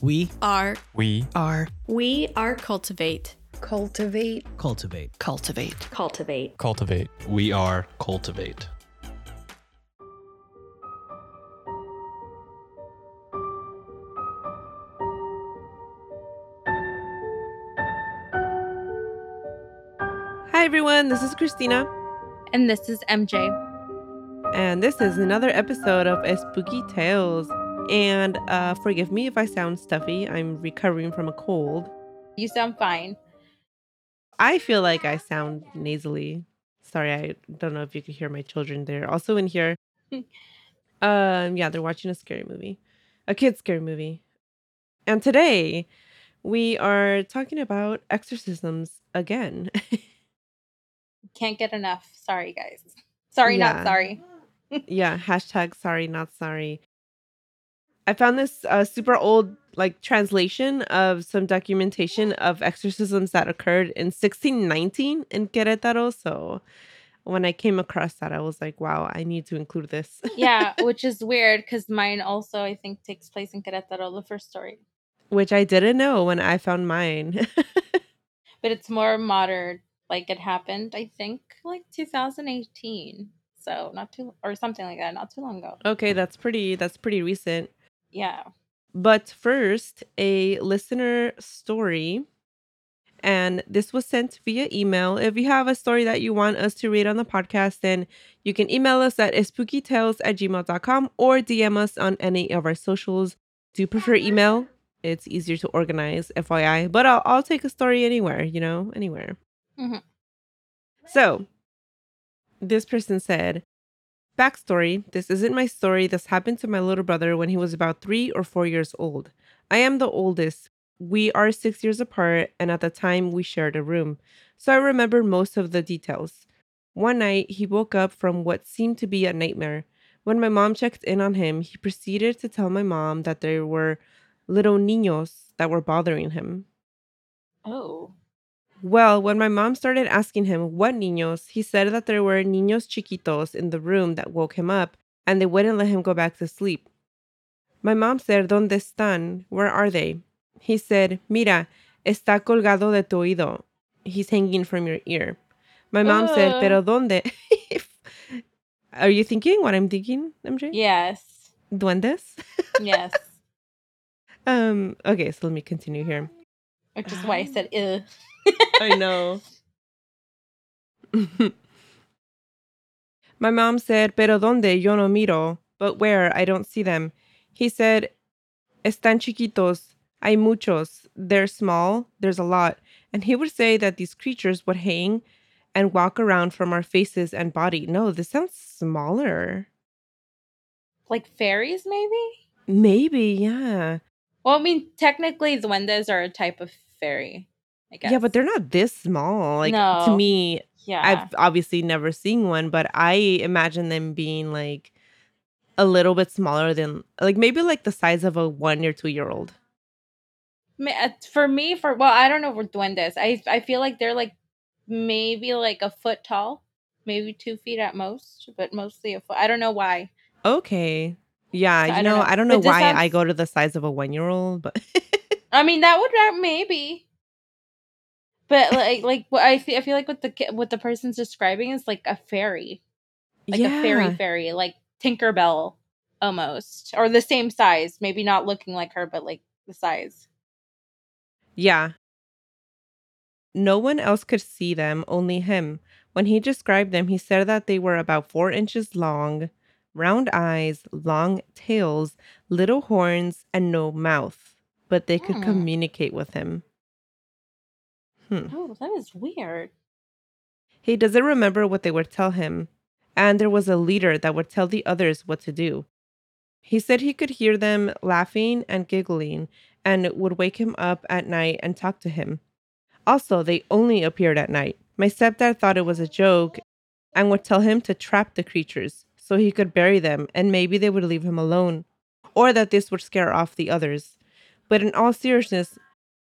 We are We are cultivate. Cultivate. Cultivate. Cultivate. Cultivate. Cultivate. We are Cultivate. Hi everyone, this is Christina, And this is MJ. and this is another episode of Spooky Tales. And forgive me if I sound stuffy, I'm recovering from a cold. You sound fine. I feel like I sound nasally. Sorry, I don't know if you could hear my children. They're also in here. Yeah, they're watching a scary movie, a kid's scary movie. And today we are talking about exorcisms again. Can't get enough. Sorry, guys. Sorry, Yeah. not sorry. Yeah, hashtag sorry, not sorry. I found this super old translation of some documentation of exorcisms that occurred in 1619 in Querétaro. So when I came across that, I was like, wow, I need to include this. Yeah, which is weird because mine also, I think, takes place in Querétaro, the first story. Which I didn't know when I found mine. But it's more modern. Like it happened, I think, like 2018. So not too, or something like that, not too long ago. Okay, that's pretty recent. Yeah. But first, a listener story. And this was sent via email. If you have a story that you want us to read on the podcast, then you can email us at spookytales@gmail.com or DM us on any of our socials. Do you prefer email? It's easier to organize, FYI. But I'll take a story anywhere, anywhere. Mhm. So, this person said, backstory, this isn't my story. This happened to my little brother when he was about 3 or 4 years old. I am the oldest. We are 6 years apart, and at the time we shared a room. So I remember most of the details. One night, he woke up from what seemed to be a nightmare. When my mom checked in on him, he proceeded to tell my mom that there were little niños that were bothering him. Oh. Well, when my mom started asking him what niños, he said that there were niños chiquitos in the room that woke him up, and they wouldn't let him go back to sleep. My mom said, ¿Dónde están? Where are they? He said, Mira, está colgado de tu oído. He's hanging from your ear. My mom said, ¿Pero dónde? Are you thinking what I'm thinking, MJ? Yes. Duendes? Yes. Okay, so let me continue here. Which is why I said, ew. I know. My mom said, ¿Pero dónde? Yo no miro. But where? I don't see them. He said, Están chiquitos. Hay muchos. They're small. There's a lot. And he would say that these creatures would hang and walk around from our faces and body. No, this sounds smaller. Like fairies, maybe? Maybe, yeah. Well, I mean, technically, duendes are a type of fairy, I guess. Yeah, but they're not this small. To No. me, Yeah. I've obviously never seen one, but I imagine them being like a little bit smaller than maybe like the size of a 1 or 2 year old. For me, I don't know for duendes. I feel like they're like maybe like a foot tall, maybe 2 feet at most, but mostly a foot. I don't know why. Okay. Yeah, So I don't know But this why I sounds- go to the size of a 1 year old, but I mean, that maybe. But I feel like what the person's describing is like a fairy, like a fairy, like Tinkerbell almost, or the same size. Maybe not looking like her, but like the size. Yeah. No one else could see them, only him. When he described them, he said that they were about 4 inches long, round eyes, long tails, little horns, and no mouth. But they could communicate with him. Oh, that is weird. He doesn't remember what they would tell him, and there was a leader that would tell the others what to do. He said he could hear them laughing and giggling and would wake him up at night and talk to him. Also, they only appeared at night. My stepdad thought it was a joke and would tell him to trap the creatures so he could bury them and maybe they would leave him alone, or that this would scare off the others. But in all seriousness,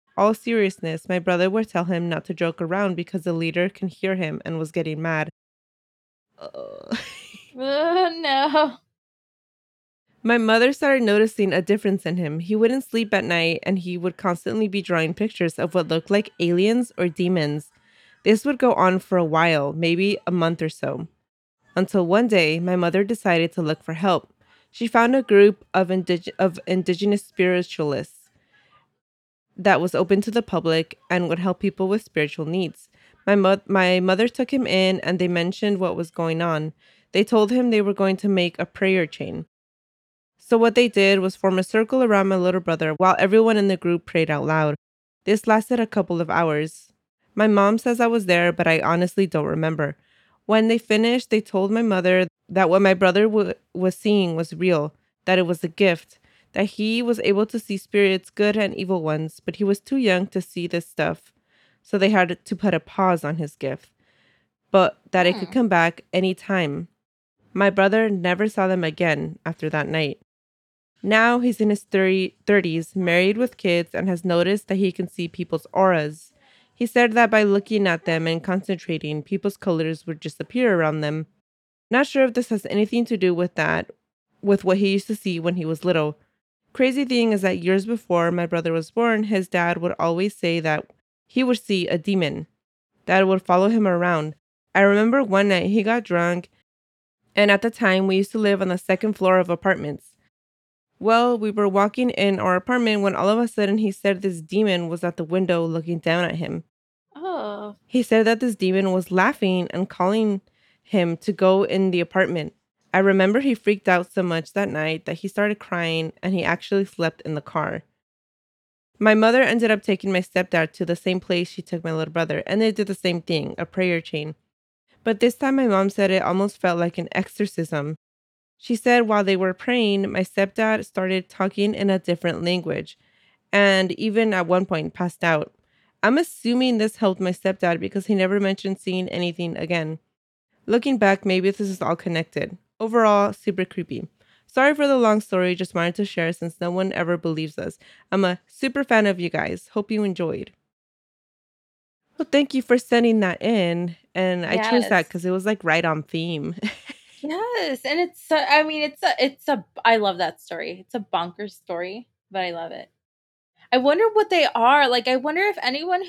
my brother would tell him not to joke around because the leader can hear him and was getting mad. Oh, no. My mother started noticing a difference in him. He wouldn't sleep at night and he would constantly be drawing pictures of what looked like aliens or demons. This would go on for a while, maybe a month or so, until one day my mother decided to look for help. She found a group of, indigenous spiritualists that was open to the public and would help people with spiritual needs. My mother took him in and they mentioned what was going on. They told him they were going to make a prayer chain. So what they did was form a circle around my little brother while everyone in the group prayed out loud. This lasted a couple of hours. My mom says I was there, but I honestly don't remember. When they finished, they told my mother that what my brother was seeing was real, that it was a gift, that he was able to see spirits, good and evil ones, but he was too young to see this stuff. So they had to put a pause on his gift, but that it could come back any time. My brother never saw them again after that night. Now he's in his 30s, married with kids, and has noticed that he can see people's auras. He said that by looking at them and concentrating, people's colors would disappear around them. Not sure if this has anything to do with that, with what he used to see when he was little. Crazy thing is that years before my brother was born, his dad would always say that he would see a demon that would follow him around. I remember one night he got drunk, and at the time we used to live on the second floor of apartments. Well, we were walking in our apartment when all of a sudden he said this demon was at the window looking down at him. Oh. He said that this demon was laughing and calling him to go in the apartment. I remember he freaked out so much that night that he started crying and he actually slept in the car. My mother ended up taking my stepdad to the same place she took my little brother, and they did the same thing, a prayer chain. But this time my mom said it almost felt like an exorcism. She said while they were praying, my stepdad started talking in a different language and even at one point passed out. I'm assuming this helped my stepdad because he never mentioned seeing anything again. Looking back, maybe this is all connected. Overall, super creepy. Sorry for the long story, just wanted to share since no one ever believes us. I'm a super fan of you guys. Hope you enjoyed. Well, thank you for sending that in. And I chose that Yes. because it was like right on theme. Yes, and I mean, I love that story. It's a bonkers story, but I love it. I wonder what they are. Like, I wonder if anyone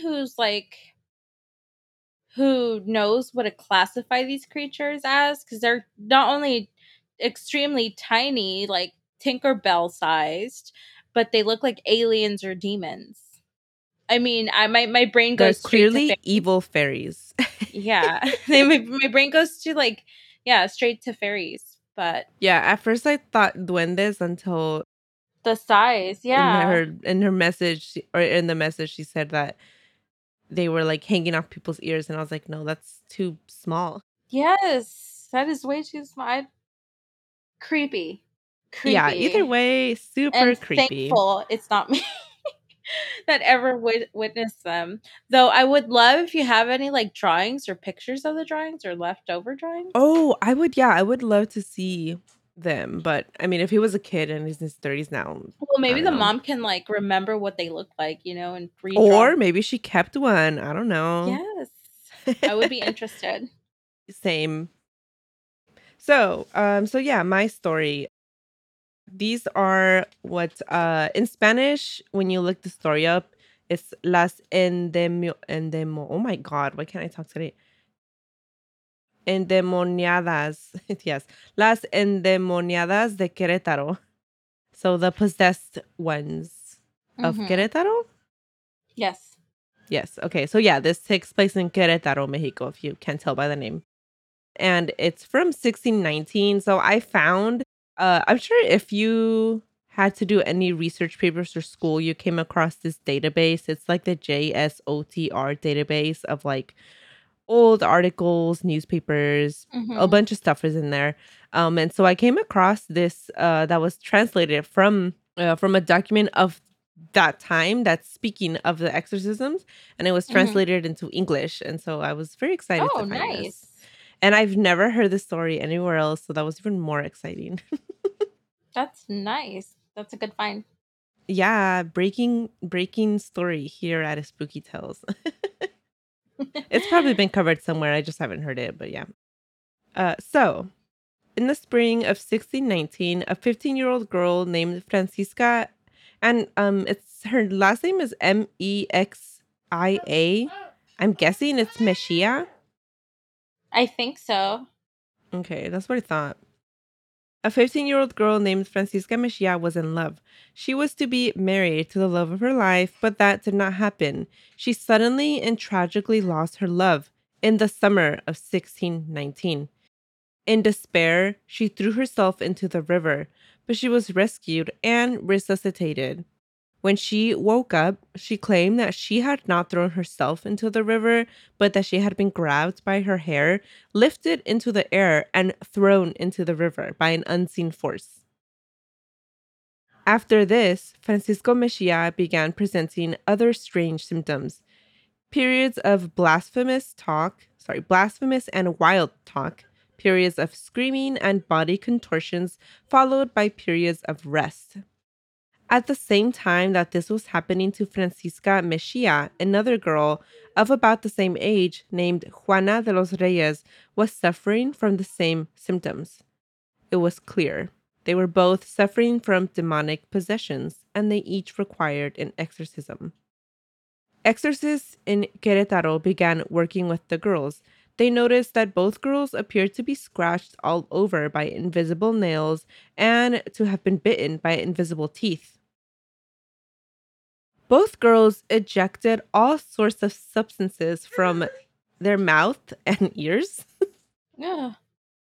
who knows what to classify these creatures as, because they're not only extremely tiny, like Tinkerbell sized, but they look like aliens or demons. I mean, my brain They're goes straight to clearly fairy. evil fairies. Yeah, my brain goes to like, yeah, straight to fairies. But Yeah, at first I thought duendes until the size, yeah. in her message or in the message she said that they were like hanging off people's ears and I was like, no, that's too small. Yes, that is way too small. Creepy. Yeah, either Creepy. way, super And creepy. thankful it's not me that ever witnessed them. Though I would love if you have any like drawings or pictures of the drawings or leftover drawings. Oh, I would love to see them, but I mean, if he was a kid and he's in his 30s now, Well, I maybe don't the know. mom can like remember what they look like, and redraw. Or maybe she kept one. I don't know. Yes. I would be interested. Same. So yeah, my story. These are what in Spanish when you look the story up, it's las endemo. Oh my god, why can't I talk today? Endemoniadas. Yes, las endemoniadas de Querétaro. So the possessed ones of Mhm. Querétaro? Yes. Yes. Okay. So yeah, this takes place in Querétaro, Mexico, if you can't tell by the name. And it's from 1619. So I found, I'm sure if you had to do any research papers or school, you came across this database. It's like the JSOTR database of like old articles, newspapers, a Mhm. bunch of stuff is in there. And so I came across this that was translated from a document of that time that's speaking of the exorcisms, and it was Mhm. translated into English. And so I was very excited to Oh, find this. nice. And I've never heard the story anywhere else, so that was even more exciting. That's nice. That's a good find. Yeah, breaking story here at a Spooky Tales. It's probably been covered somewhere. I just haven't heard it, but yeah. So In the spring of 1619, a 15-year-old girl named Francisca, and it's her last name is Mexia. I'm guessing it's Mexia. I think so. Okay, that's what I thought. A 15-year-old girl named Francisca Mexia was in love. She was to be married to the love of her life, but that did not happen. She suddenly and tragically lost her love in the summer of 1619. In despair, she threw herself into the river, but she was rescued and resuscitated. When she woke up, she claimed that she had not thrown herself into the river, but that she had been grabbed by her hair, lifted into the air, and thrown into the river by an unseen force. After this, Francisco Mexia began presenting other strange symptoms. Periods of blasphemous and wild talk, periods of screaming and body contortions, followed by periods of rest. At the same time that this was happening to Francisca Mexia, another girl of about the same age named Juana de los Reyes was suffering from the same symptoms. It was clear. They were both suffering from demonic possessions, and they each required an exorcism. Exorcists in Querétaro began working with the girls. They noticed that both girls appeared to be scratched all over by invisible nails and to have been bitten by invisible teeth. Both girls ejected all sorts of substances from their mouth and ears. Yeah.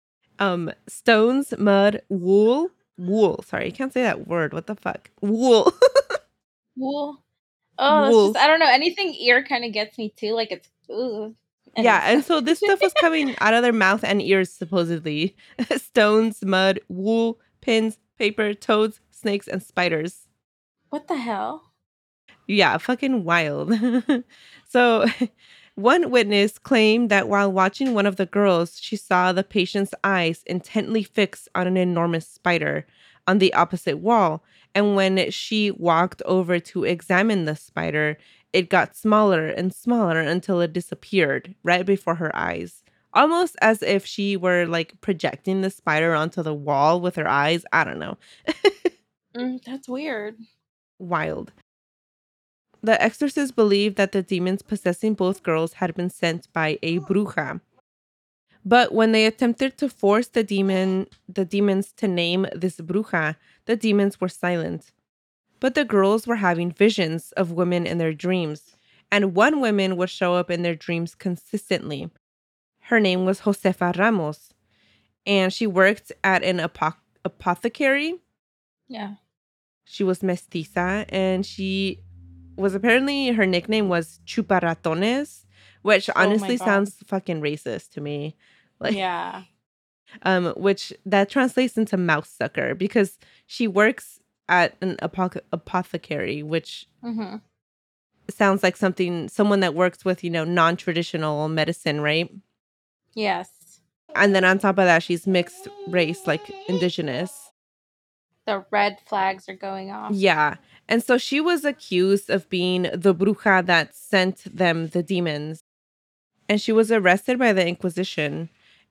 Stones, mud, wool. Sorry, I can't say that word. What the fuck? Wool. Wool. Oh, that's Wool. just, I don't know. Anything ear kind of gets me too. Like it's, ooh. Yeah, and so this stuff was coming out of their mouth and ears, supposedly. Stones, mud, wool, pins, paper, toads, snakes, and spiders. What the hell? Yeah, fucking wild. So, one witness claimed that while watching one of the girls, she saw the patient's eyes intently fixed on an enormous spider on the opposite wall. And when she walked over to examine the spider, it got smaller and smaller until it disappeared right before her eyes. Almost as if she were like projecting the spider onto the wall with her eyes. I don't know. That's weird. Wild. The exorcists believed that the demons possessing both girls had been sent by a bruja. But when they attempted to force the demons to name this bruja, the demons were silent. But the girls were having visions of women in their dreams, and one woman would show up in their dreams consistently. Her name was Josefa Ramos, and she worked at an apothecary. Yeah. She was mestiza, and she was apparently her nickname was Chuparatones, which honestly sounds fucking racist to me. Like, yeah. Which that translates into mouse sucker because she works at an apothecary, which sounds like someone that works with, non-traditional medicine, right? Yes. And then on top of that, she's mixed race, like indigenous. The red flags are going off. Yeah. And so she was accused of being the bruja that sent them the demons. And she was arrested by the Inquisition.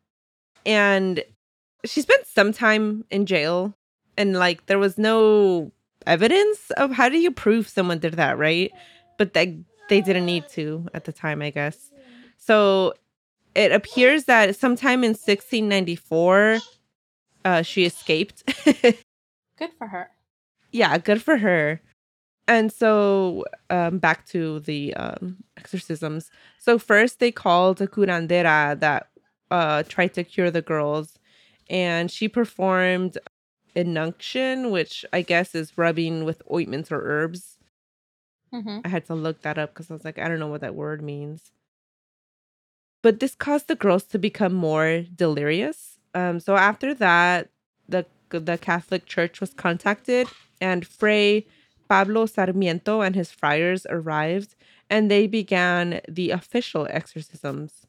And she spent some time in jail. And like there was no evidence of how do you prove someone did that, right? But they didn't need to at the time, I guess. So it appears that sometime in 1694, she escaped. Good for her. Yeah, good for her. And so back to the exorcisms. So first they called a curandera that tried to cure the girls. And she performed inunction, which I guess is rubbing with ointments or herbs. I had to look that up because I was like, I don't know what that word means. But this caused the girls to become more delirious. So after that, the Catholic Church was contacted, and Fray Pablo Sarmiento and his friars arrived, and they began the official exorcisms.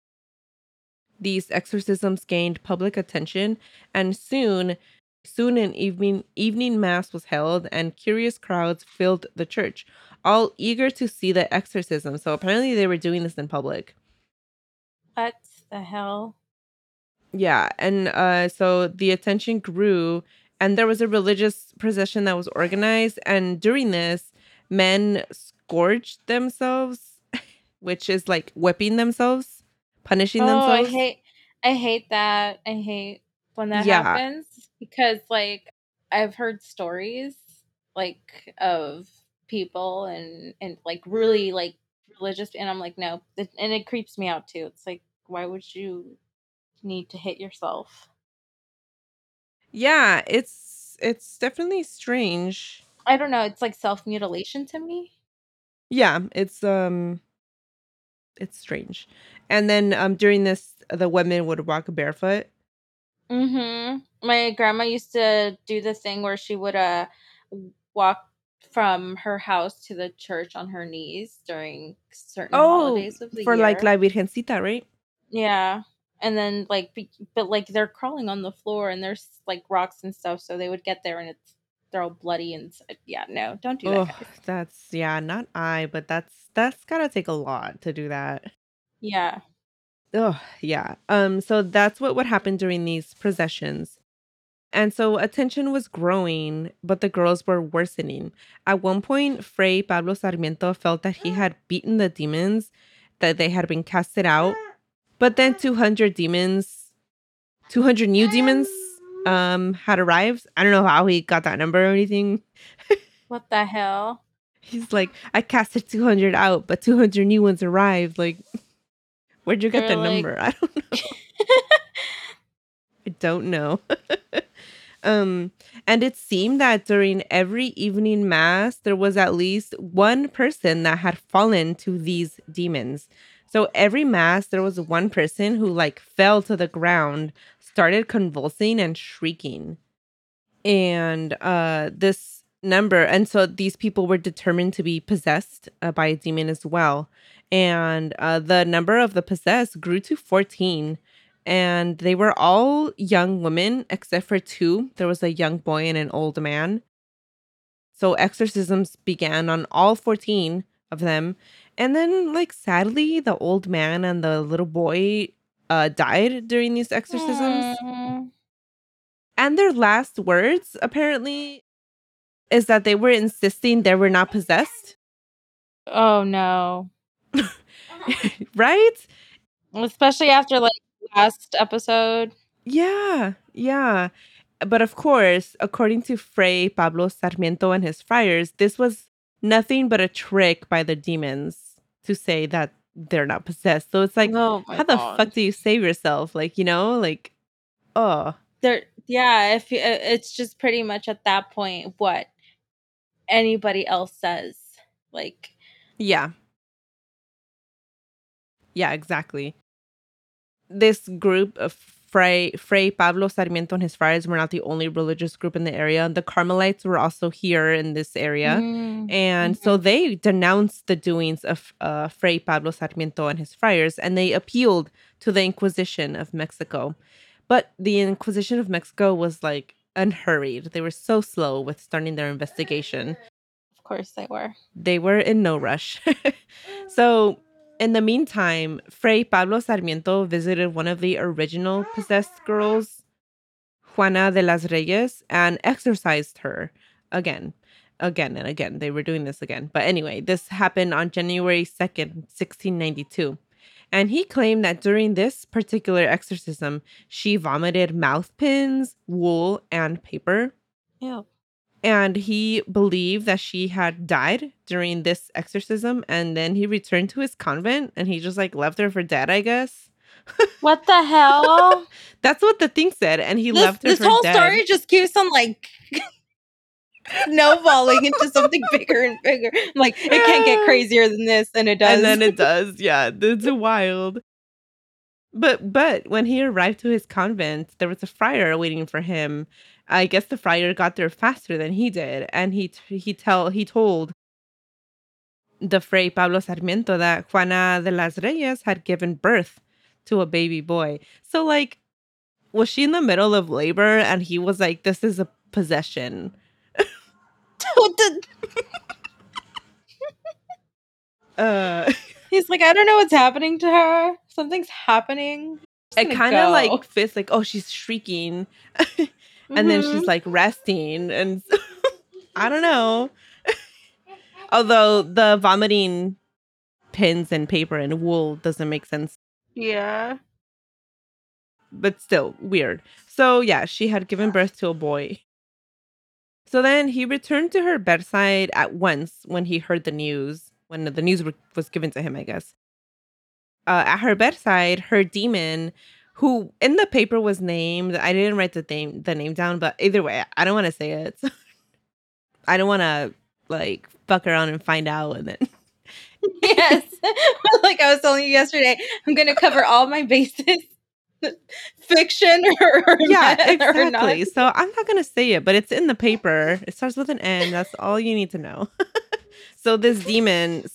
These exorcisms gained public attention, and soon an evening mass was held, and curious crowds filled the church, all eager to see the exorcism. So apparently they were doing this in public. What the hell? Yeah, and so the attention grew, and there was a religious procession that was organized. And during this, men scourged themselves, which is like whipping themselves, punishing Oh, themselves. I hate that. I hate when that Yeah, happens because like I've heard stories like of people and like really like religious, and I'm like no, and it creeps me out too. It's like why would you need to hit yourself? yeah, it's definitely strange. I don't know. It's like self mutilation to me. Yeah, it's strange. And then during this, the women would walk barefoot. My grandma used to do the thing where she would walk from her house to the church on her knees during certain Oh, holidays of the for like year. La Virgencita, right? Yeah. And then like but like they're crawling on the floor and there's like rocks and stuff, so they would get there and they're all bloody and yeah, no, don't do that, Oh, guys. that's yeah, not I, but that's gotta take a lot to do that. Yeah. Oh, yeah. So that's what would happen during these processions. And so attention was growing, but the girls were worsening. At one point, Fray Pablo Sarmiento felt that he had beaten the demons, that they had been casted out. But then 200 new demons had arrived. I don't know how he got that number or anything. What the hell? He's like, I casted 200 out, but 200 new ones arrived. Like, where'd you get They're the like number? I don't know. I don't know. um, and it seemed that during every evening mass, there was at least one person that had fallen to these demons. So every mass, there was one person who like fell to the ground, started convulsing and shrieking. And this number, and so these people were determined to be possessed by a demon as well. And the number of the possessed grew to 14, and they were all young women except for two. There was a young boy and an old man. So exorcisms began on all 14 of them. And then, like, sadly, the old man and the little boy died during these exorcisms. "Hmm." And their last words, apparently, is that they were insisting they were not possessed. Oh no. Right? Especially after like last episode. Yeah, yeah. But of course, according to Fray Pablo Sarmiento and his friars, this was nothing but a trick by the demons to say that they're not possessed. So it's like, Oh my how the fuck god. do you save yourself? Like, like, oh, Yeah, if it's just pretty much at that point what anybody else says. Like, yeah, yeah, exactly. This group of Fray Pablo Sarmiento and his friars were not the only religious group in the area. The Carmelites were also here in this area. And so mhm. they denounced the doings of Fray Pablo Sarmiento and his friars, and they appealed to the Inquisition of Mexico. But the Inquisition of Mexico was like unhurried. They were so slow with starting their investigation. Of course they were. They were in no rush. So, in the meantime, Fray Pablo Sarmiento visited one of the original possessed girls, Juana de las Reyes, and exorcised her again. Again and again. They were doing this again. But anyway, this happened on January 2nd, 1692. And he claimed that during this particular exorcism, she vomited mouth pins, wool, and paper. Ew. And he believed that she had died during this exorcism. And then he returned to his convent and he just like left her for dead, I guess. What the hell? That's what the thing said. And he This left her this for whole dead. story just keeps on like snowballing into something bigger and bigger. Like it can't get crazier than this, and it does. And then it does. Yeah. It's wild. But when he arrived to his convent, there was a friar waiting for him. I guess the friar got there faster than he did. And he told the Fray Pablo Sarmiento that Juana de las Reyes had given birth to a baby boy. So, like, was she in the middle of labor and he was like, this is a possession? What the- Uh, He's like, I don't know what's happening to her. Something's happening. it kind of like fits like, oh, she's shrieking. And then she's like resting. And I don't know. Although the vomiting pins and paper and wool doesn't make sense. Yeah. But still weird. So yeah, she had given birth to a boy. So then he returned to her bedside at once when he heard the news, when the news was given to him, I guess. At her bedside, her demon, who in the paper was named, I didn't write the name down, but either way, I don't want to say it. I don't want to like fuck around and find out and then. Yes. Like I was telling you yesterday, I'm going to cover all my bases. Fiction or yeah, exactly. Or so I'm not going to say it, but it's in the paper. It starts with an N. That's all you need to know. So this demon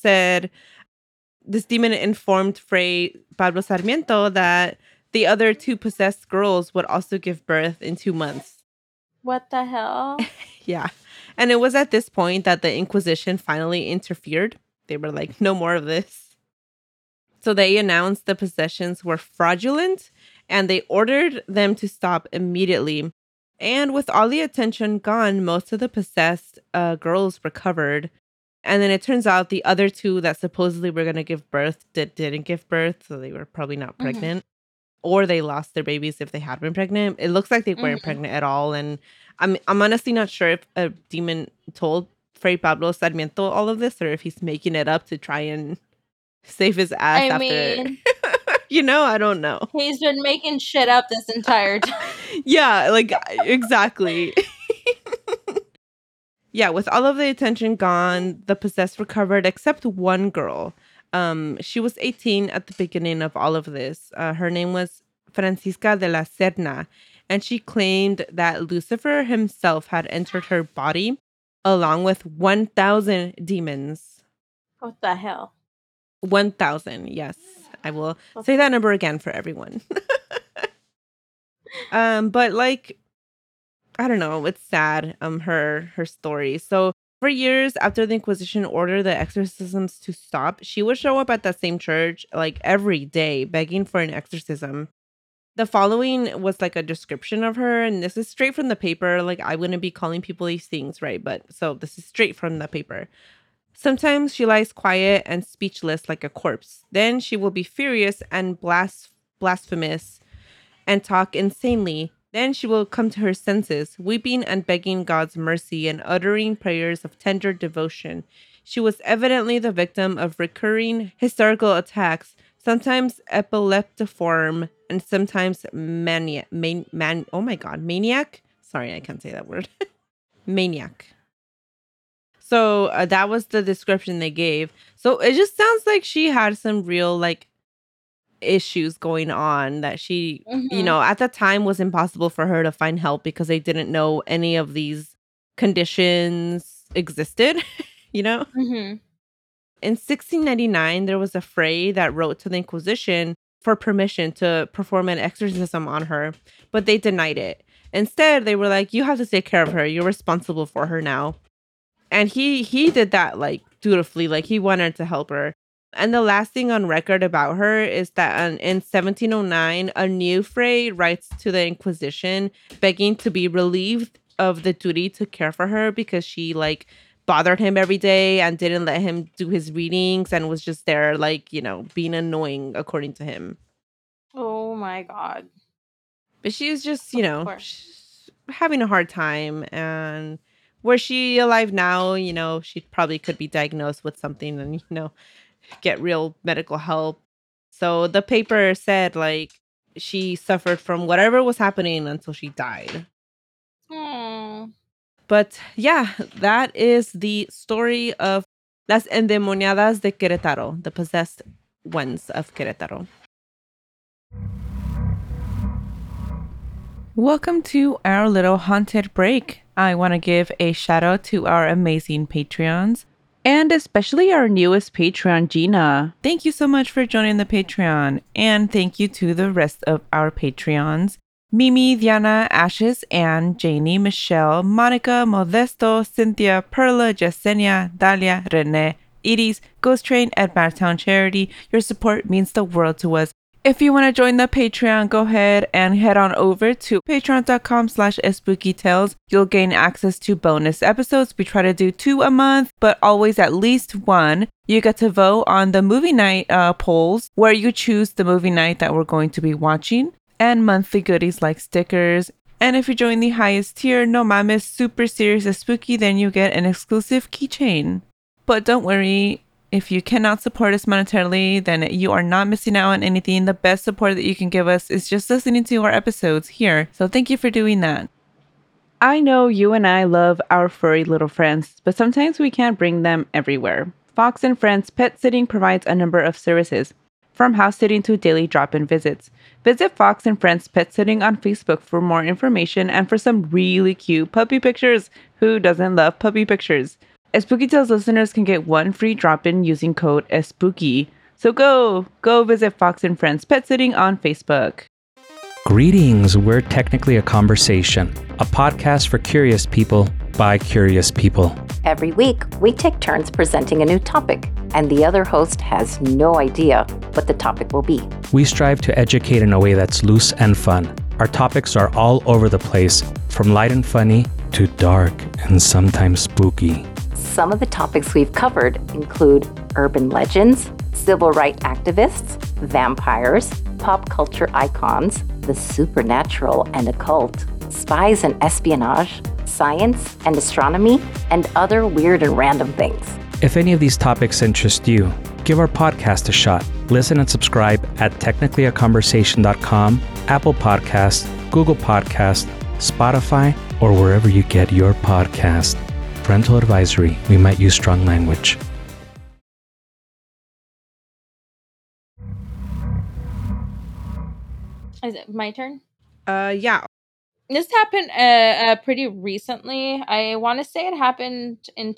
informed Fray Pablo Sarmiento that the other 2 possessed girls would also give birth in 2 months. What the hell? Yeah. And it was at this point that the Inquisition finally interfered. They were like, no more of this. So they announced the possessions were fraudulent and they ordered them to stop immediately. And with all the attention gone, most of the possessed girls recovered. And then it turns out the other 2 that supposedly were going to give birth didn't give birth. So they were probably not pregnant. Or they lost their babies if they had been pregnant. It looks like they weren't pregnant at all. And I'm honestly not sure if a demon told Fray Pablo Sarmiento all of this or if he's making it up to try and save his ass after. You know, I don't know. He's been making shit up this entire time. Yeah, like, exactly. Yeah, with all of the attention gone, the possessed recovered except one girl. She was 18 at the beginning of all of this. Her name was Francisca de la Serna, and she claimed that Lucifer himself had entered her body along with 1,000 demons. What the hell? 1,000, yes. I will say that number again for everyone. But like, I don't know, it's sad, her story. So for years after the Inquisition ordered the exorcisms to stop, she would show up at that same church like every day begging for an exorcism. The following was like a description of her, and this is straight from the paper. Like, I wouldn't be calling people these things, right? But so this is straight from the paper. Sometimes she lies quiet and speechless like a corpse. Then she will be furious and blasphemous and talk insanely. Then she will come to her senses, weeping and begging God's mercy and uttering prayers of tender devotion. She was evidently the victim of recurring hysterical attacks, sometimes epileptiform and sometimes maniac. Sorry, I can't say that word. Maniac. So that was the description they gave. So it just sounds like she had some real like issues going on that she, you know, at the time was impossible for her to find help because they didn't know any of these conditions existed, you know? In 1699, there was a fray that wrote to the Inquisition for permission to perform an exorcism on her, but they denied it. Instead, they were like, you have to take care of her. You're responsible for her now. And he did that like dutifully, like he wanted to help her. And the last thing on record about her is that in 1709, a new fray writes to the Inquisition begging to be relieved of the duty to care for her because she like bothered him every day and didn't let him do his readings and was just there like, you know, being annoying according to him. Oh my God. But she was just, you know, having a hard time. And were she alive now, you know, she probably could be diagnosed with something and, you know, get real medical help. So the paper said like she suffered from whatever was happening until she died. But yeah, that is the story of Las Endemoniadas de Querétaro, the possessed ones of Querétaro. Welcome to our little haunted break. I want to give a shout out to our amazing Patreons. And especially our newest Patreon, Gina. Thank you so much for joining the Patreon. And thank you to the rest of our Patreons. Mimi, Diana, Ashes, Anne, Janie, Michelle, Monica, Modesto, Cynthia, Perla, Yesenia, Dalia, Renee, Iris, Ghost Train, and Madtown Charity. Your support means the world to us. If you want to join the Patreon, go ahead and head on over to patreon.com/spookytales. You'll gain access to bonus episodes. We try to do 2 a month, but always at least 1. You get to vote on the movie night polls where you choose the movie night that we're going to be watching, and monthly goodies like stickers. And if you join the highest tier, No Mames Super Serious as Spooky, then you get an exclusive keychain. But don't worry, if you cannot support us monetarily, then you are not missing out on anything. The best support that you can give us is just listening to our episodes here. So thank you for doing that. I know you and I love our furry little friends, but sometimes we can't bring them everywhere. Fox and Friends Pet Sitting provides a number of services, from house sitting to daily drop-in visits. Visit Fox and Friends Pet Sitting on Facebook for more information and for some really cute puppy pictures. Who doesn't love puppy pictures? Spooky Tales listeners can get 1 free drop-in using code SPOOKY. So go visit Fox and Friends Pet Sitting on Facebook. Greetings, we're Technically a Conversation, a podcast for curious people by curious people. Every week, we take turns presenting a new topic, and the other host has no idea what the topic will be. We strive to educate in a way that's loose and fun. Our topics are all over the place, from light and funny to dark and sometimes spooky. Some of the topics we've covered include urban legends, civil rights activists, vampires, pop culture icons, the supernatural and occult, spies and espionage, science and astronomy, and other weird and random things. If any of these topics interest you, give our podcast a shot. Listen and subscribe at technicallyaconversation.com, Apple Podcasts, Google Podcasts, Spotify, or wherever you get your podcast. Parental advisory, we might use strong language. Is it my turn? Yeah. This happened pretty recently. I want to say it happened in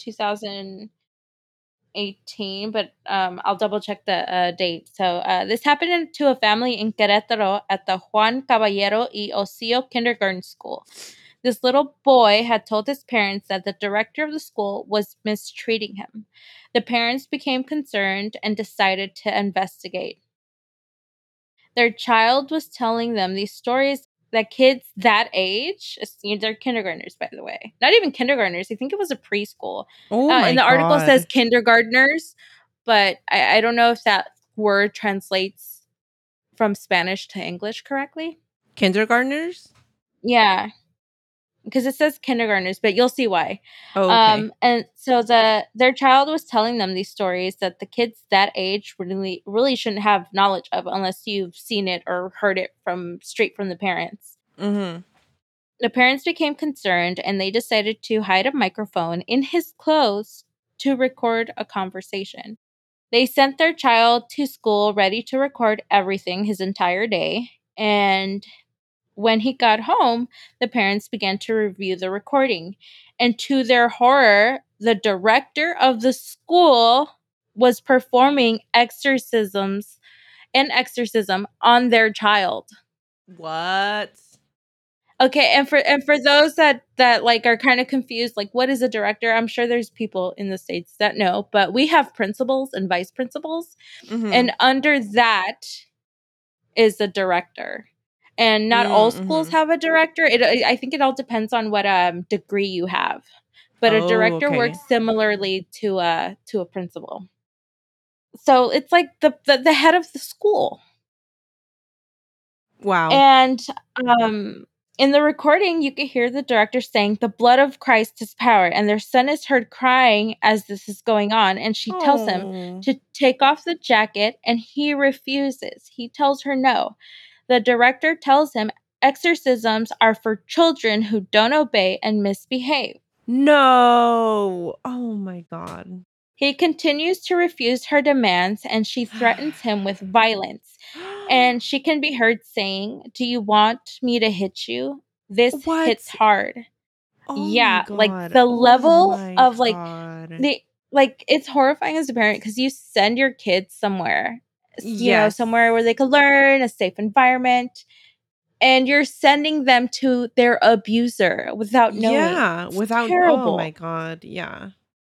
2018, but I'll double check the date. So this happened to a family in Querétaro at the Juan Caballero y Ocio Kindergarten School. This little boy had told his parents that the director of the school was mistreating him. The parents became concerned and decided to investigate. Their child was telling them these stories that kids that age, they're kindergartners, by the way. Not even kindergartners. I think it was a preschool. Oh my and the article God. says kindergartners, but I don't know if that word translates from Spanish to English correctly. Kindergartners? Yeah. Because it says kindergartners, but you'll see why. Oh, okay. And so their child was telling them these stories that the kids that age really shouldn't have knowledge of unless you've seen it or heard it straight from the parents. Mm-hmm. The parents became concerned and they decided to hide a microphone in his clothes to record a conversation. They sent their child to school ready to record everything his entire day, and when he got home, the parents began to review the recording. And to their horror, the director of the school was performing exorcism on their child. What? Okay, and for those that like are kind of confused, like what is a director? I'm sure there's people in the States that know, but we have principals and vice principals. Mm-hmm. And under that is the director. And not all schools have a director. I think it all depends on what degree you have. But a director works similarly to a principal. So it's like the head of the school. Wow. And in the recording, you could hear the director saying, "The blood of Christ is power." And their son is heard crying as this is going on. And she tells him to take off the jacket, and he refuses. He tells her no. The director tells him exorcisms are for children who don't obey and misbehave. No. Oh my God. He continues to refuse her demands, and she threatens him with violence. And she can be heard saying, "Do you want me to hit you? This hits hard." Oh yeah, like the level of like it's horrifying as a parent because you send your kids somewhere. You know, somewhere where they could learn, a safe environment, and you're sending them to their abuser without knowing. Yeah, without terrible. Oh my God, yeah.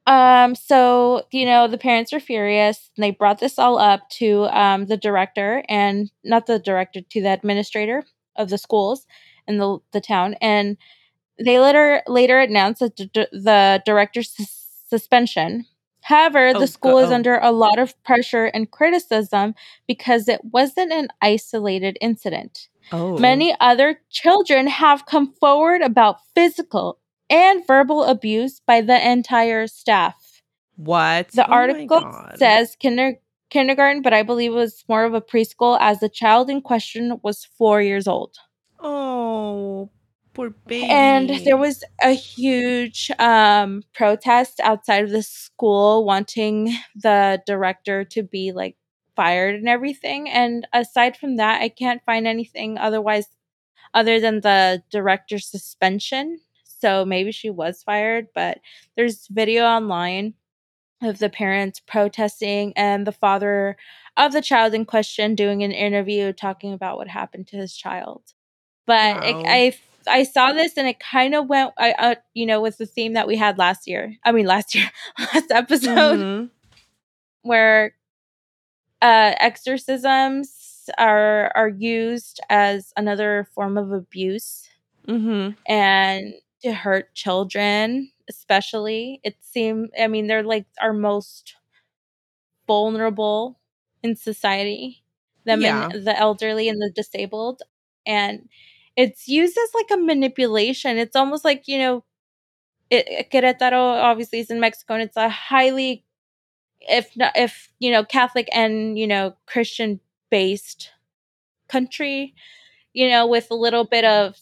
So, the parents are furious. And they brought this all up to the director, and not the director, to the administrator of the schools in the town. And they later announced that the director's suspension. However, the school is under a lot of pressure and criticism because it wasn't an isolated incident. Many other children have come forward about physical and verbal abuse by the entire staff. What? The article says kindergarten, but I believe it was more of a preschool, as the child in question was 4 years old. Oh, poor baby. And there was a huge protest outside of the school wanting the director to be like fired and everything. And aside from that, I can't find anything other than the director's suspension. So maybe she was fired, but there's video online of the parents protesting and the father of the child in question doing an interview talking about what happened to his child. But Wow. I saw this and it kind of went, with the theme that we had last episode, where exorcisms are used as another form of abuse and to hurt children, especially. They're like our most vulnerable in society, the elderly and the disabled, and it's used as like a manipulation. It's almost like, Querétaro obviously is in Mexico, and it's a highly, if Catholic and Christian based country, with a little bit of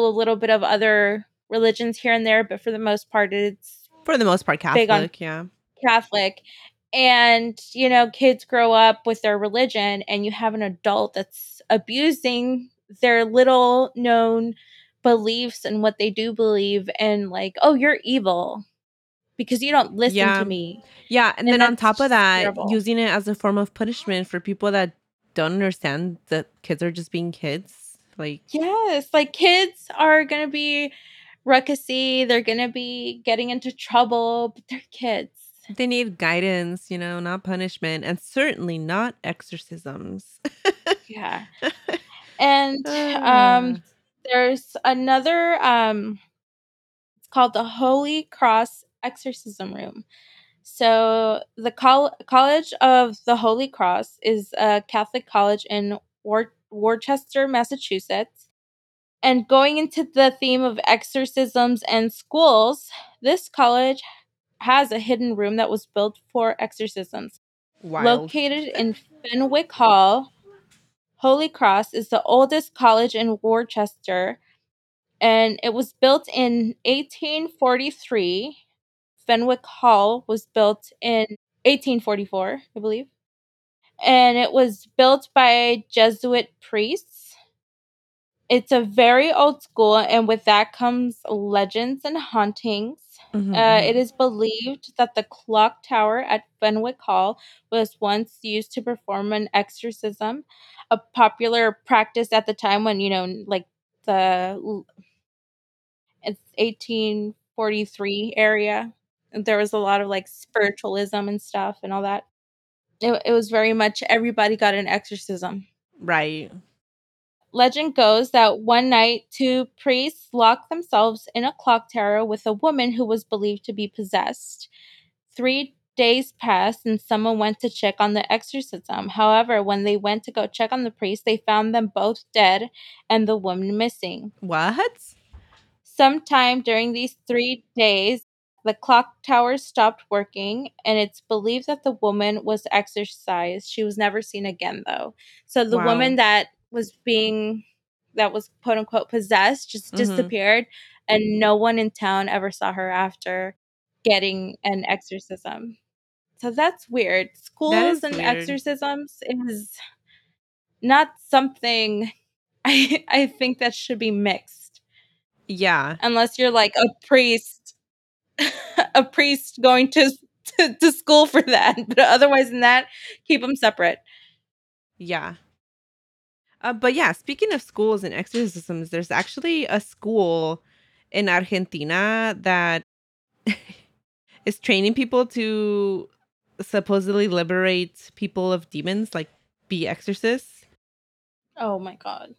other religions here and there, but for the most part Catholic. big on Catholic. And, kids grow up with their religion, and you have an adult that's abusing their little known beliefs and what they do believe, and like, oh, you're evil because you don't listen to me. Yeah, and then on top of that, terrible. Using it as a form of punishment for people that don't understand that kids are just being kids. Like, yes, like kids are going to be ruckusy, they're going to be getting into trouble, but they're kids. They need guidance, not punishment, and certainly not exorcisms. Yeah. And there's another, it's called the Holy Cross Exorcism Room. So the College of the Holy Cross is a Catholic college in Worcester, Massachusetts. And going into the theme of exorcisms and schools, this college has a hidden room that was built for exorcisms. Wild. Located in Fenwick Hall, Holy Cross is the oldest college in Worcester, and it was built in 1843. Fenwick Hall was built in 1844, I believe. And it was built by Jesuit priests. It's a very old school, and with that comes legends and hauntings. It is believed that the clock tower at Fenwick Hall was once used to perform an exorcism, a popular practice at the time when, it's 1843 area. There was a lot of like spiritualism and stuff and all that. It was very much everybody got an exorcism. Right. Legend goes that one night, 2 priests locked themselves in a clock tower with a woman who was believed to be possessed. 3 days passed and someone went to check on the exorcism. However, when they went to go check on the priest, they found them both dead and the woman missing. What? Sometime during these 3 days, the clock tower stopped working, and it's believed that the woman was exorcised. She was never seen again, though. So the woman that was quote unquote possessed just disappeared, and no one in town ever saw her after getting an exorcism. So that's weird. Schools and exorcisms is not something I think that should be mixed. Yeah. Unless you're like a priest going to school for that. But otherwise than that, keep them separate. Yeah. But yeah, speaking of schools and exorcisms, there's actually a school in Argentina that is training people to supposedly liberate people of demons, like be exorcists. Oh my God.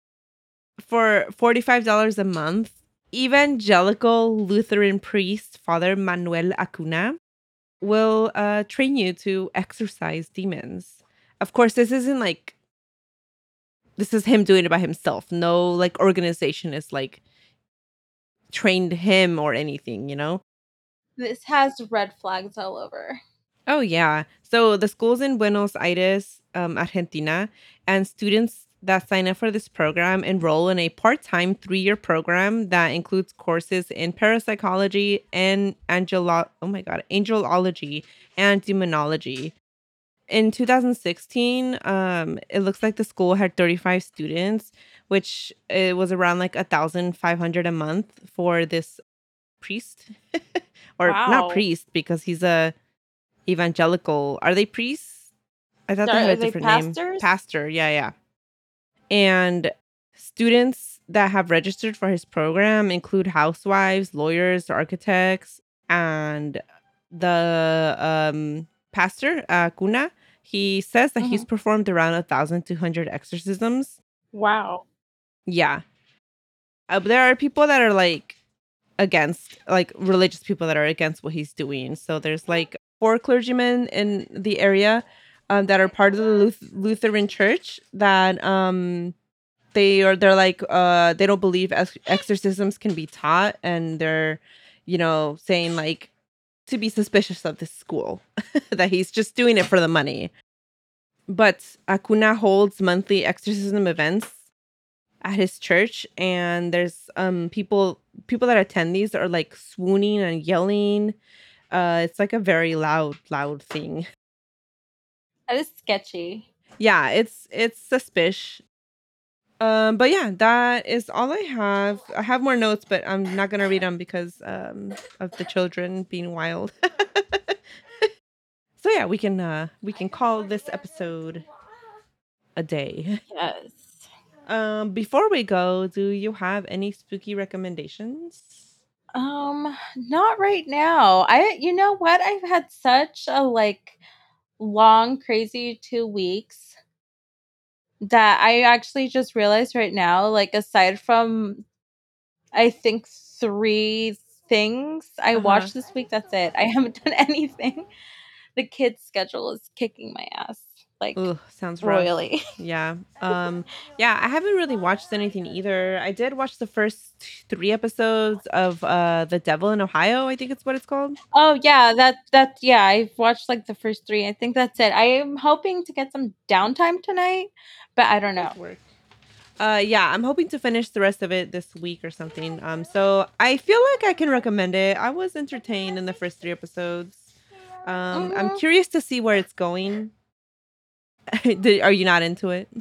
For $45 a month, evangelical Lutheran priest Father Manuel Acuna will train you to exorcise demons. Of course, this isn't like, this is him doing it by himself. No like organization is like trained him or anything, you know? This has red flags all over. Oh, yeah. So the school's in Buenos Aires, Argentina, and students that sign up for this program enroll in a part-time 3-year program that includes courses in parapsychology and angelology and demonology. In 2016, it looks like the school had 35 students, which it was around like 1,500 a month for this priest, or not Wow. priest because he's a evangelical. Are they priests? I thought they had a different name. Pastor. Yeah, yeah. And students that have registered for his program include housewives, lawyers, architects, and the pastor, Kuna. He says that he's performed around 1,200 exorcisms. Wow. Yeah. There are people that are like against, like religious people that are against what he's doing. So there's like 4 clergymen in the area that are part of the Lutheran Church that they're like they don't believe exorcisms can be taught, and they're saying like to be suspicious of this school that he's just doing it for the money. But Acuna holds monthly exorcism events at his church, and there's people that attend these are like swooning and yelling. It's like a very loud thing. That is sketchy. Yeah, it's suspicious. But yeah, that is all I have. I have more notes, but I'm not gonna read them because of the children being wild. So yeah, we can call this episode a day. Yes. Before we go, do you have any spooky recommendations? Not right now. You know what? I've had such a like long, crazy 2 weeks that I actually just realized right now, like aside from I think 3 things I watched this week, that's it. I haven't done anything. The kids' schedule is kicking my ass. Like, Ooh, sounds rough. royally. Yeah. Yeah, I haven't really watched anything either. I did watch the first 3 episodes of The Devil in Ohio, I think it's what it's called. Oh yeah, yeah, I've watched like the first 3. I think that's it. I am hoping to get some downtime tonight, but I don't know. Yeah, I'm hoping to finish the rest of it this week or something. So I feel like I can recommend it. I was entertained in the first 3 episodes. I'm curious to see where it's going. Are you not into it?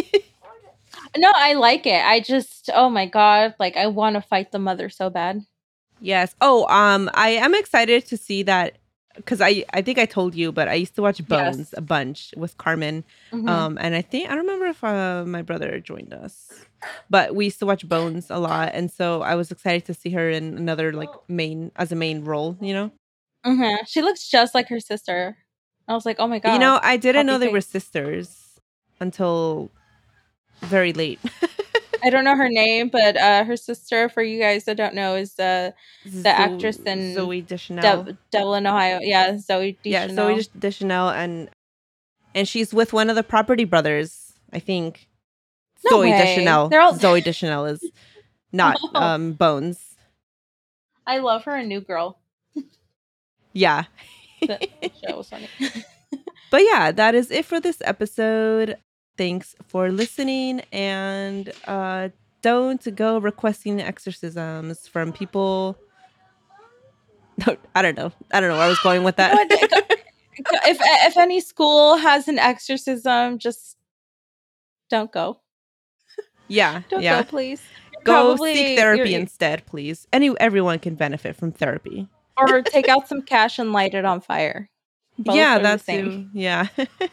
No, I like it. I just, oh my God, like I want to fight the mother so bad. Yes. Oh, I am excited to see that because I think I told you, but I used to watch Bones a bunch with Carmen. And I don't remember if my brother joined us, but we used to watch Bones a lot, and so I was excited to see her in another like main role. She looks just like her sister. I was like, oh my God. I didn't know they were sisters until very late. I don't know her name, but her sister, for you guys that don't know, is the actress in Zooey Deschanel. Devil in Ohio. Yeah, Zooey Deschanel. Yeah, Zooey Deschanel, and she's with one of the Property brothers, I think. No Zooey way. Deschanel. Zooey Deschanel is not Bones. I love her in New Girl. Yeah. That show was funny. But yeah, that is it for this episode. Thanks for listening, and don't go requesting exorcisms from people. No, I don't know where I was going with that. If any school has an exorcism, just don't go. Yeah, don't go, please. Go seek therapy instead, please. Everyone can benefit from therapy. Or take out some cash and light it on fire. Both that too. Yeah.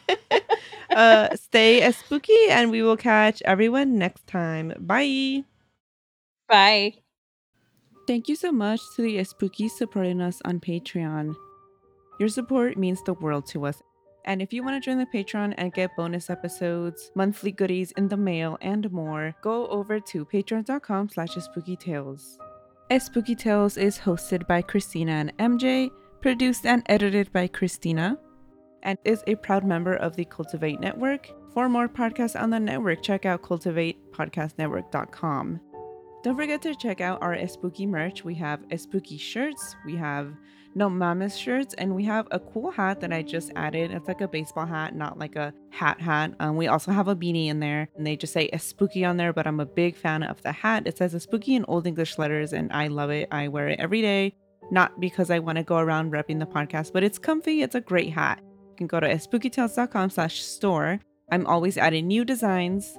Stay as spooky, and we will catch everyone next time. Bye. Bye. thank you so much to the Spookies supporting us on Patreon. Your support means the world to us. And if you want to join the Patreon and get bonus episodes, monthly goodies in the mail, and more, go over to patreon.com/spookytales. Spooky Tales is hosted by Christina and MJ, produced and edited by Christina, and is a proud member of the Cultivate Network. For more podcasts on the network, check out cultivatepodcastnetwork.com. Don't forget to check out our spooky merch. We have spooky shirts, we have No Mamas shirts, and we have a cool hat that I just added. It's like a baseball hat, not like a hat. We also have a beanie in there, and they just say spooky on there, but I'm a big fan of the hat. It says spooky in Old English letters, and I love it. I wear it every day, not because I want to go around repping the podcast, but it's comfy. It's a great hat. You can go to spookytales.com/store. I'm always adding new designs.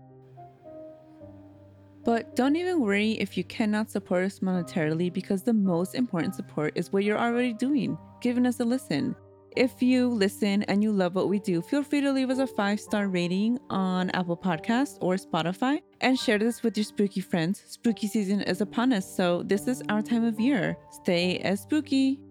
But don't even worry if you cannot support us monetarily, because the most important support is what you're already doing, giving us a listen. If you listen and you love what we do, feel free to leave us a 5-star rating on Apple Podcasts or Spotify and share this with your spooky friends. Spooky season is upon us, so this is our time of year. Stay as spooky.